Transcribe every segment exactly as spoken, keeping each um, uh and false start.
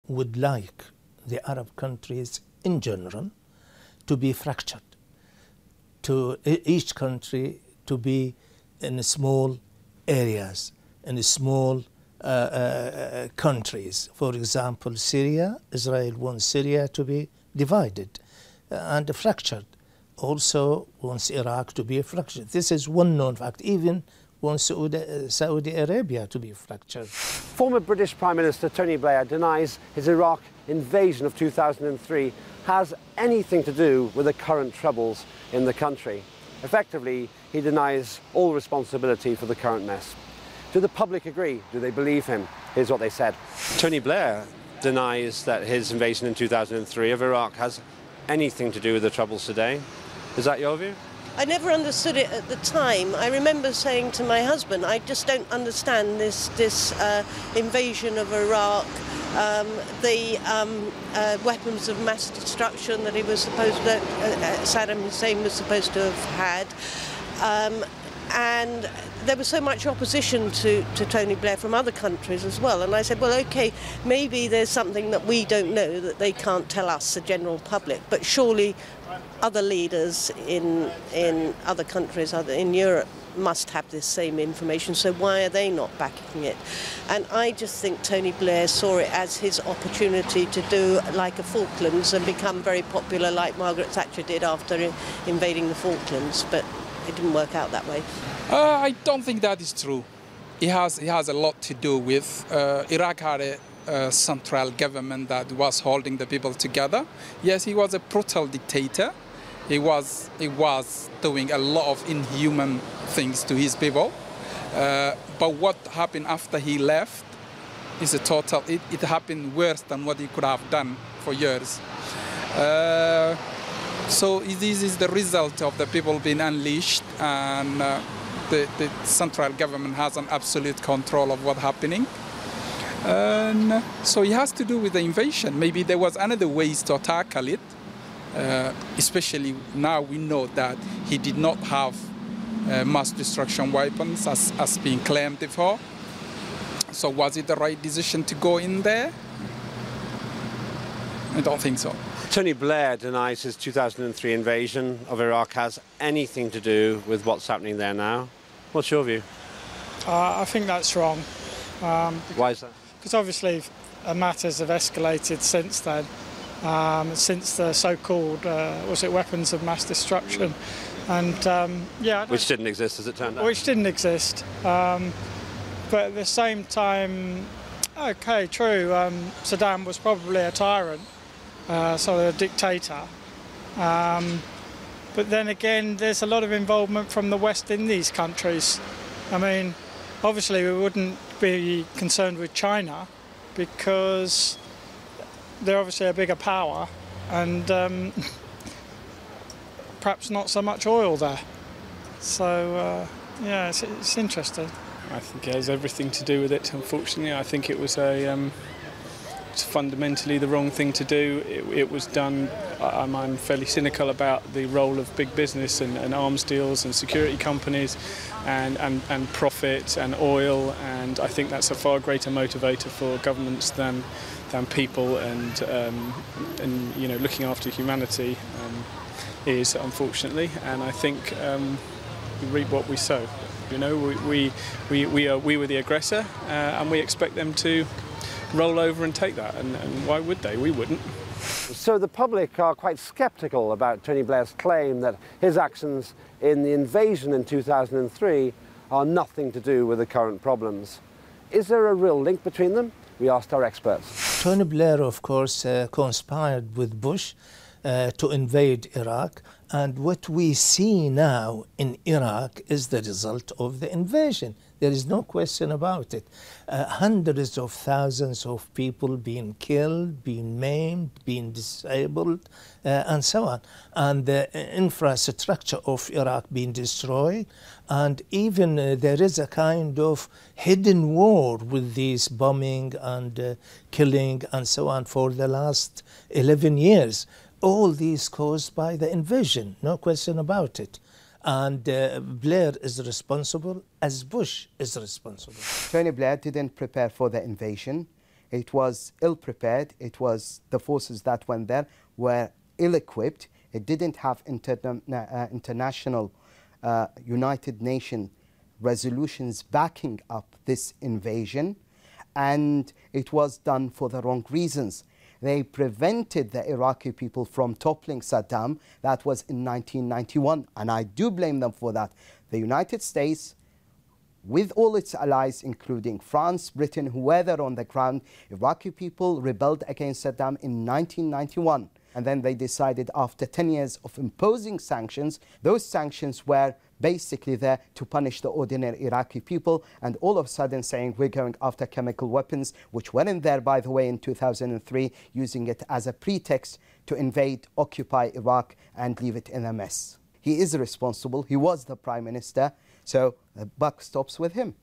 would like the Arab countries in general to be fractured, to each country to be in small areas, in small uh, uh, countries. For example, Syria, Israel wants Syria to be divided and fractured. Also wants Iraq to be fractured. This is one known fact. Even wants Saudi, Saudi Arabia to be fractured. Former British Prime Minister Tony Blair denies his Iraq invasion of two thousand three has anything to do with the current troubles in the country. Effectively, he denies all responsibility for the current mess. Do the public agree? Do they believe him? Here's what they said. Tony Blair denies that his invasion in two thousand three of Iraq has anything to do with the troubles today. Is that your view? I never understood it at the time. I remember saying to my husband, I just don't understand this, this uh, invasion of Iraq, um, the um, uh, weapons of mass destruction that he was supposed to, uh, Saddam Hussein was supposed to have had. Um, and there was so much opposition to, to Tony Blair from other countries as well. And I said, well, OK, maybe there's something that we don't know that they can't tell us, the general public, but surely other leaders in, in other countries, other, in Europe, must have this same information, so why are they not backing it? And I just think Tony Blair saw it as his opportunity to do like a Falklands and become very popular like Margaret Thatcher did after invading the Falklands, but it didn't work out that way. Uh, I don't think that is true. It has, it has a lot to do with uh, Iraq had a, a central government that was holding the people together. Yes, he was a brutal dictator. He was, he was doing a lot of inhuman things to his people. Uh, but what happened after he left is a total, it, it happened worse than what he could have done for years. Uh, so this is the result of the people being unleashed, and uh, the, the central government has an absolute control of what's happening. And so it has to do with the invasion. Maybe there was another ways to tackle it. Uh, especially now we know that he did not have uh, mass destruction weapons as, as being claimed before. So was it the right decision to go in there? I don't think so. Tony Blair denies his two thousand three invasion of Iraq has anything to do with what's happening there now. What's your view? Uh, I think that's wrong. Um, Why is that? Because obviously uh, matters have escalated since then. Um, since the so-called, uh, was it weapons of mass destruction, and um, yeah, which didn't exist as it turned out. Which didn't exist, um, but at the same time, okay, true. Um, Saddam was probably a tyrant, uh, sort of a dictator, um, but then again, there's a lot of involvement from the West in these countries. I mean, obviously, we wouldn't be concerned with China because they're obviously a bigger power, and um, perhaps not so much oil there. So, uh, yeah, it's, it's interesting. I think it has everything to do with it, unfortunately. I think it was a um, it's fundamentally the wrong thing to do. It, it was done, I'm, I'm fairly cynical about the role of big business and, and arms deals and security companies and, and, and profit and oil, and I think that's a far greater motivator for governments than than people, and um, and you know, looking after humanity um, is, unfortunately, and I think um, we reap what we sow. You know, we we we, we, are, we were the aggressor, uh, and we expect them to roll over and take that, and, and why would they? We wouldn't. So the public are quite sceptical about Tony Blair's claim that his actions in the invasion in two thousand three are nothing to do with the current problems. Is there a real link between them? We asked our experts. Tony Blair, of course, uh, conspired with Bush uh, to invade Iraq, and what we see now in Iraq is the result of the invasion. There is no question about it. Uh, hundreds of thousands of people being killed, being maimed, being disabled, uh, and so on. And the infrastructure of Iraq being destroyed. And even uh, there is a kind of hidden war with these bombing and uh, killing and so on for the last eleven years. All these caused by the invasion, no question about it. And uh, Blair is responsible as Bush is responsible. Tony Blair didn't prepare for the invasion. it was ill-prepared. It was the forces that went there were ill-equipped. It didn't have interna uh, international uh, United Nations resolutions backing up this invasion, and it was done for the wrong reasons. They prevented the Iraqi people from toppling Saddam. That was in nineteen ninety-one, and I do blame them for that. The United States, with all its allies, including France, Britain, who were there on the ground, Iraqi people rebelled against Saddam in nineteen ninety-one. And then they decided, after ten years of imposing sanctions, those sanctions were basically there to punish the ordinary Iraqi people, and all of a sudden saying we're going after chemical weapons, which weren't there, by the way, in two thousand three, using it as a pretext to invade, occupy Iraq and leave it in a mess. He is responsible. He was the prime minister, so the buck stops with him.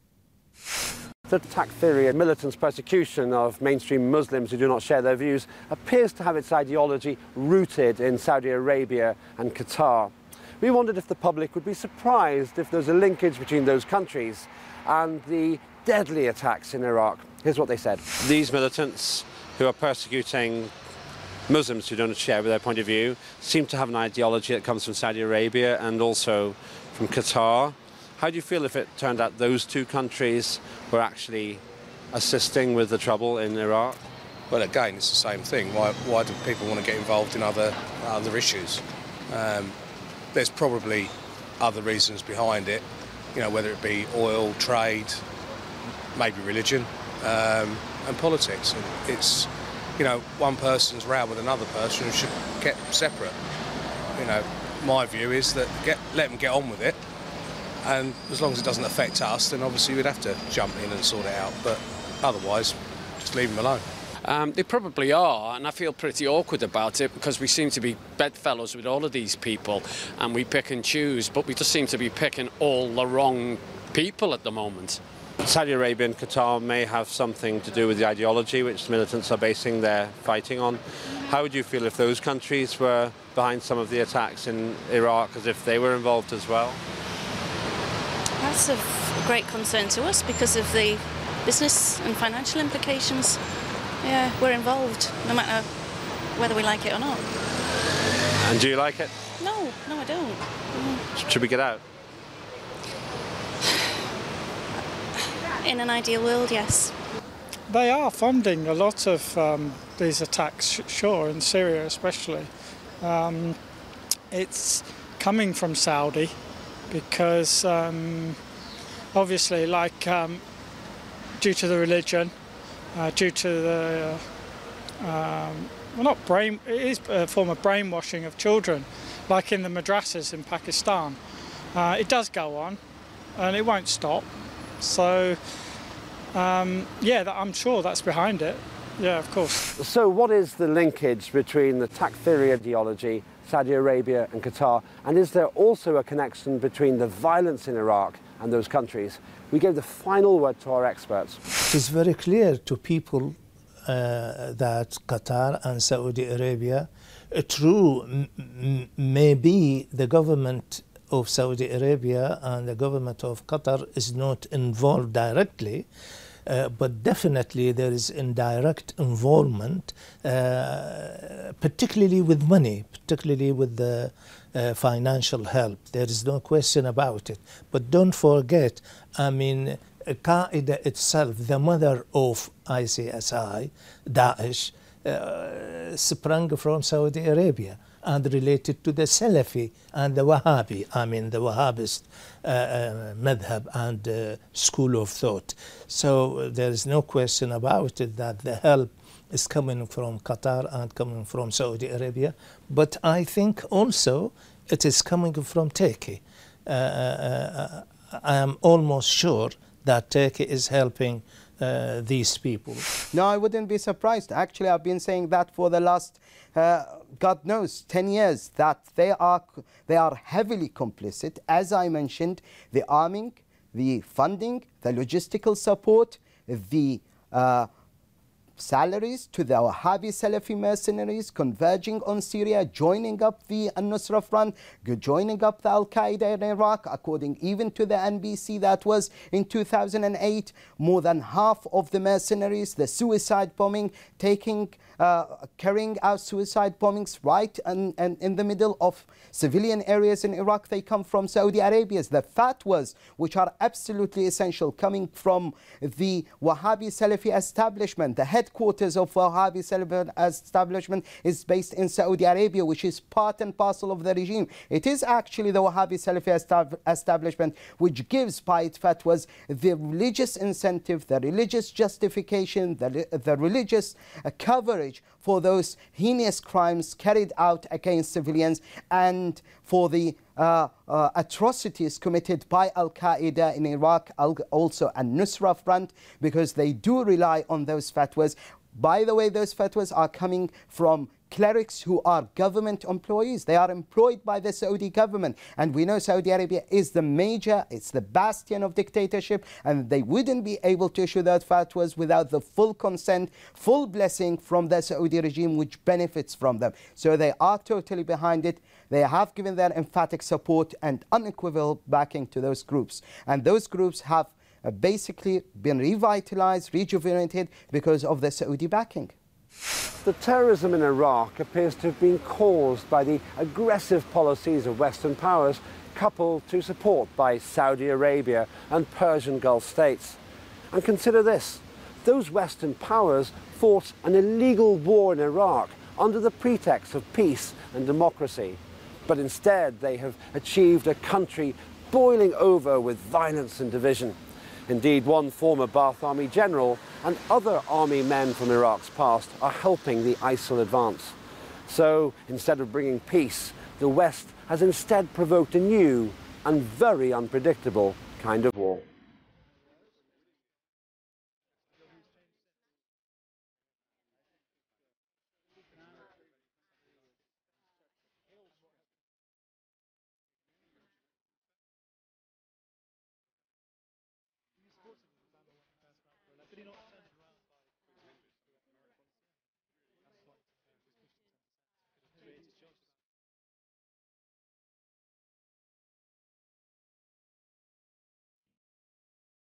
The Takfiri militants' persecution of mainstream Muslims who do not share their views appears to have its ideology rooted in Saudi Arabia and Qatar. We wondered if the public would be surprised if there's a linkage between those countries and the deadly attacks in Iraq. Here's what they said. These militants who are persecuting Muslims who don't share with their point of view seem to have an ideology that comes from Saudi Arabia and also from Qatar. How do you feel if it turned out those two countries were actually assisting with the trouble in Iraq? Well, again, it's the same thing. Why, why do people want to get involved in other, other issues? Um, there's probably other reasons behind it, you know, whether it be oil, trade, maybe religion, um, and politics. And it's, you know, one person's row with another person who should get separate. You know, my view is that get, let them get on with it. And as long as it doesn't affect us, then obviously we'd have to jump in and sort it out. But otherwise, just leave them alone. Um, they probably are, and I feel pretty awkward about it because we seem to be bedfellows with all of these people and we pick and choose, but we just seem to be picking all the wrong people at the moment. Saudi Arabia and Qatar may have something to do with the ideology which the militants are basing their fighting on. How would you feel if those countries were behind some of the attacks in Iraq, as if they were involved as well? That's of great concern to us because of the business and financial implications. Yeah, we're involved, no matter whether we like it or not. And do you like it? No, no I don't. Mm. Should we get out? In an ideal world, yes. They are funding a lot of um, these attacks, sure, in Syria especially. Um, it's coming from Saudi because um, obviously, like, um, due to the religion, uh, due to the, uh, um, well, not brain, it is a form of brainwashing of children, like in the madrasas in Pakistan. Uh, it does go on, and it won't stop. So, um, yeah, that, I'm sure that's behind it. Yeah, of course. So what is the linkage between the Takfiri ideology, Saudi Arabia and Qatar, and is there also a connection between the violence in Iraq and those countries? We gave the final word to our experts. It is very clear to people uh, that Qatar and Saudi Arabia, uh, true, m m maybe the government of Saudi Arabia and the government of Qatar is not involved directly, uh, but definitely there is indirect involvement, uh, particularly with money, particularly with the uh, financial help. There is no question about it. But don't forget, I mean, Qaeda itself, the mother of I S I S, Daesh, uh, sprang from Saudi Arabia and related to the Salafi and the Wahhabi, I mean the Wahhabist uh, uh, madhab and uh, school of thought. So uh, there is no question about it that the help is coming from Qatar and coming from Saudi Arabia, but I think also it is coming from Turkey. Uh, uh, I am almost sure that Turkey is helping uh, these people. No, I wouldn't be surprised. Actually, I've been saying that for the last, uh, God knows, ten years, that they are, they are heavily complicit. As I mentioned, the arming, the funding, the logistical support, the uh, salaries to the Wahhabi Salafi mercenaries converging on Syria, joining up the Al-Nusra Front, joining up the Al-Qaeda in Iraq, according even to the N B C that was in two thousand eight. More than half of the mercenaries, the suicide bombing, taking, uh, carrying out suicide bombings right and, and in the middle of civilian areas in Iraq, they come from Saudi Arabia. The fatwas, which are absolutely essential, coming from the Wahhabi Salafi establishment. The headquarters of Wahhabi Salafi establishment is based in Saudi Arabia, which is part and parcel of the regime. It is actually the Wahhabi Salafi establishment which gives, by its fatwas, the religious incentive, the religious justification, the, the religious uh, coverage for those heinous crimes carried out against civilians, and for the uh, uh, atrocities committed by Al-Qaeda in Iraq, also Al-Nusra Front, because they do rely on those fatwas. By the way, those fatwas are coming from clerics who are government employees. They are employed by the Saudi government. And we know Saudi Arabia is the major, it's the bastion of dictatorship, and they wouldn't be able to issue those fatwas without the full consent, full blessing from the Saudi regime, which benefits from them. So they are totally behind it. They have given their emphatic support and unequivocal backing to those groups. And those groups have uh, basically been revitalized, rejuvenated because of the Saudi backing. The terrorism in Iraq appears to have been caused by the aggressive policies of Western powers, coupled to support by Saudi Arabia and Persian Gulf states. And consider this, those Western powers fought an illegal war in Iraq under the pretext of peace and democracy. But instead they have achieved a country boiling over with violence and division. Indeed, one former Ba'ath Army general and other army men from Iraq's past are helping the ISIL advance. So, instead of bringing peace, the West has instead provoked a new and very unpredictable kind of war.